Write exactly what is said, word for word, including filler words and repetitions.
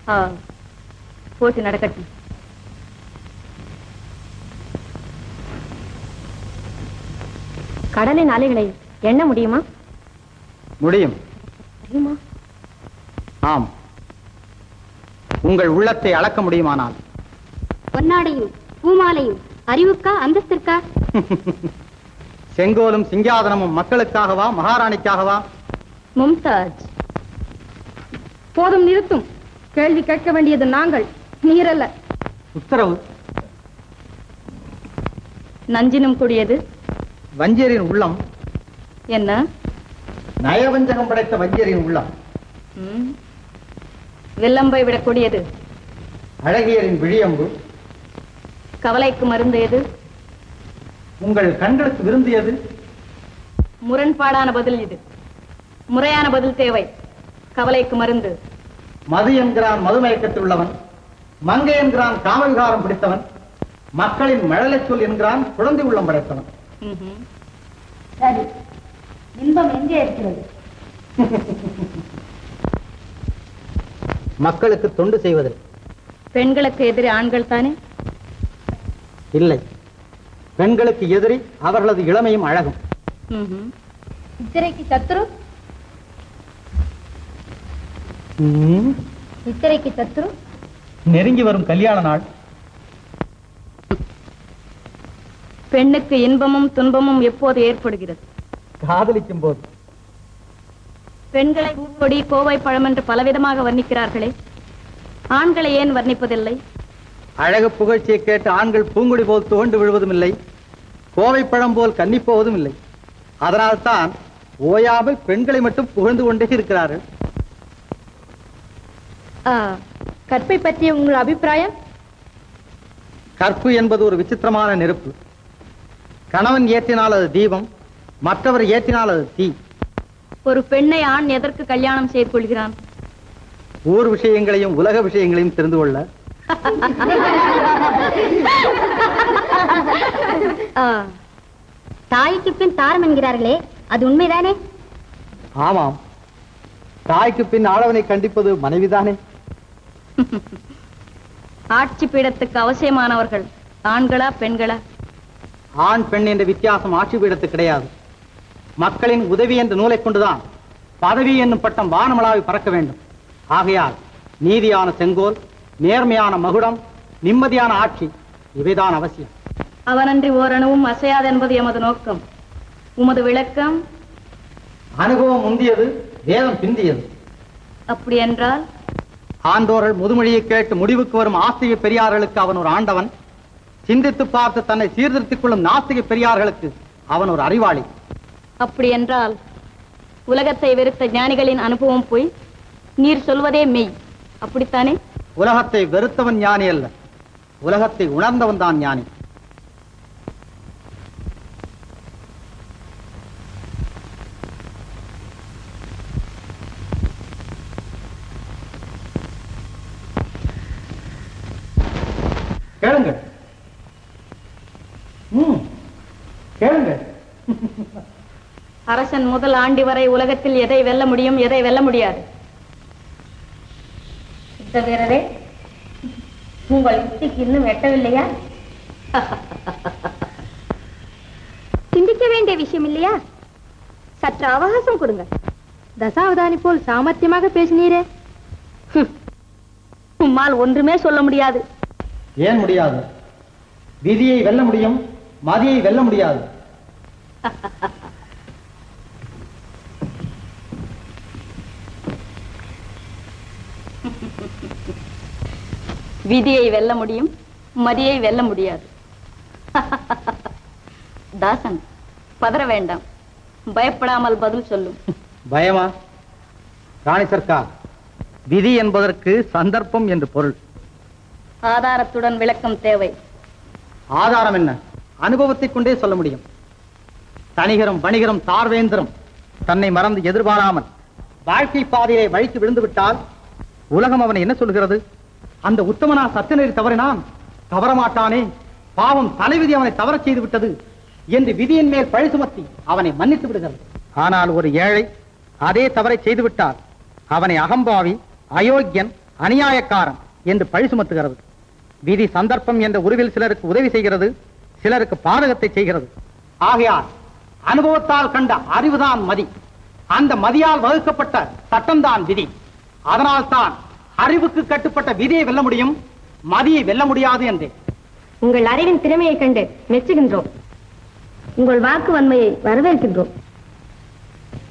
போட்டி நடக்கட்டும். கடலின் அலைகளை எண்ண முடியுமா? முடியும். ஆம், உங்கள் உள்ளத்தை அளக்க முடியுமானால். பொன்னாடையும் பூமாலையும் அறிவுக்கா அந்தஸ்திற்கா? செங்கோலும் சிங்காதனமும் மக்களுக்காகவா மகாராணிக்காகவா? மும்தாஜ். போதும், நிறுத்தும். கேள்வி கேட்க வேண்டியது நாங்கள், நீரல்ல. உத்தரவு. நஞ்சினும் கூடியது வஞ்சியரின் உள்ளம். என்ன? நயவஞ்சகம் படைத்த வஞ்சியரின் உள்ளம். வெள்ளம்பை விடக்கூடியது அழகியரின் விழியம்பு. கவலைக்கு மருந்து எது? உங்கள் கண்களுக்கு விருந்தியது. முரண்பாடான பதில் இது. முறையான பதில் தேவை. கவலைக்கு மருந்து. மது என்கிறான் மதுமயக்கத்தில் உள்ளவன், மங்கை என்கிறான் காமவிகாரம் பிடித்தவன், மக்களின் மழலை சொல் என்கிறான் குழந்தை உள்ளம் படைத்தவன். சரி, இன்பம் எங்கே இருக்கிறது? மக்களுக்கு தொண்டு செய்வதில். பெண்களுக்கு எதிரி ஆண்கள் தானே? இல்லை, பெண்களுக்கு எதிரி அவர்களது இளமையும் அழகும். சித்திரைக்கு சத்துரு? சித்திரைக்கு சத்துரு? நெருங்கி வரும் கல்யாண நாள். பெண்ணுக்கு இன்பமும் துன்பமும் எப்போது ஏற்படுகிறது? காதலிக்கும் போது. பெண்களை பூக்கொடி கோவை பழம் என்று பலவிதமாக வர்ணிக்கிறார்களே, ஆண்களை ஏன் வர்ணிப்பதில்லை? அழகு புகழ்ச்சியை கேட்டு ஆண்கள் பூங்குடி போல் துவண்டு விழுவதும் இல்லை, கோவை பழம் போல் கன்னி போவதும் இல்லை. அதனால்தான் ஓயாமல் பெண்களை மட்டும் புகழ்ந்து கொண்டே இருக்கிறார்கள். கற்பை பற்றிய உங்கள் அபிப்பிராயம்? கற்பு என்பது ஒரு விசித்திரமான நெருப்பு. கணவன் ஏற்றினால் அது தீபம், மற்றவர் ஏற்றினால் அது தீ. ஒரு பெண்ணை ஆண் எதற்கு கல்யாணம் செய்து கொள்கிறான்? ஊர் விஷயங்களையும் உலக விஷயங்களையும் தெரிந்து கொள்ள. தாய்க்கு பின் தாரம் என்கிறார்களே, அது உண்மைதானே? ஆமாம், தாய்க்கு பின் ஆளவனை கண்டிப்பது மனைவிதானே. ஆட்சி பீடத்துக்கு அவசியமானவர்கள் ஆண்களா பெண்களா? ஆண் பெண் என்ற வித்தியாசம் ஆட்சி பீடத்துக்கு கிடையாது. மக்களின் உதவி என்ற நூலை கொண்டுதான் பதவி என்னும் பட்டம் வானமளாவி பறக்க வேண்டும். ஆகையால் நீதியான செங்கோல், நேர்மையான மகுடம், நிம்மதியான ஆட்சி இவைதான் அவசியம். அவனன்றி ஓரணுவும் அசையாது என்பது எமது நோக்கம். உமது விளக்கம்? அனுபவம் முந்தியது, வேதம் பிந்தியது. அப்படி என்றால்? ஆண்டோர்கள் முதுமொழியை கேட்டு முடிவுக்கு வரும் ஆஸ்திக பெரியார்களுக்கு அவன் ஒரு ஆண்டவன், சிந்தித்து பார்த்து தன்னை சீர்திருத்திக் கொள்ளும் நாஸ்திக பெரியார்களுக்கு அவன் ஒரு அறிவாளி. அப்படி என்றால் உலகத்தை வெறுத்த ஞானிகளின் அனுபவம் போய் நீர் சொல்வதே மெய், அப்படித்தானே? உலகத்தை வெறுத்தவன் ஞானி அல்ல, உலகத்தை உணர்ந்தவன் தான் ஞானி. கேளுங்கள், கேளுங்கள். அரசன் முதல் ஆண்டி வரை உலகத்தில் எதை வெல்ல முடியும், எதை வெல்ல முடியாது? சித்த வீரரே, உங்கள் யுக்திக்கு இன்னும் எட்டவில்லையா? சிந்திக்க வேண்டிய விஷயம் இல்லையா? சற்று அவகாசம் கொடுங்க. தசாவதானி போல் சாமர்த்தியமாக பேசினீரே. உம்மால் ஒன்றுமே சொல்ல முடியாது. ஏன் முடியாது? விதியை வெல்ல முடியும், மதியை வெல்ல முடியாது. விதியை வெல்ல முடியும், மதியை வெல்ல முடியாது. தாசன், பதற வேண்டாம், பயப்படாமல் பதில் சொல்லும். பயமா? ராணி சர்க்கார், விதி என்பதற்கு சந்தர்ப்பம் என்று பொருள். ஆதாரத்துடன் விளக்கம் தேவை. ஆதாரம் என்ன? அனுபவத்தை கொண்டே சொல்ல முடியும். தனிகரும் வணிகரும் தார்வேந்திரம் தன்னை மறந்து எதிர்பாராமல் வாழ்க்கை பாதையை வழிக்கு விழுந்து விட்டால் உலகம் அவனை என்ன சொல்கிறது? அந்த உத்தமனா சத்தியநெறி தவறினான், தவறமாட்டானே, பாவம் தலைவிதி அவனை தவறச் செய்து விட்டது என்று விதியின் மேல் பழி சுமத்தி அவனை மன்னித்து விடுகிறது. ஆனால் ஒரு ஏழை அதே தவறை செய்துவிட்டால் அவனை அகம்பாவி, அயோக்கியன், அநியாயக்காரன் என்று பழி சுமத்துகிறது. விதி சந்தர்ப்பம் என்ற உருவில் சிலருக்கு உதவி செய்கிறது, சிலருக்கு பாதகத்தை செய்கிறது. ஆகையால் அனுபவத்தால் கண்ட அறிவுதான் மதி, அந்த மதியால் வகுக்கப்பட்ட சட்டம்தான் விதி. அதனால் தான் அறிவுக்கு கட்டுப்பட்ட விதியை வெல்ல முடியும், மதியை வெல்ல முடியாது என்றே. உங்கள் அறிவின் திறமையை கண்டு மெச்சுகின்றோம். உங்கள் வாக்கு வன்மையை வரவேற்கின்றோம்.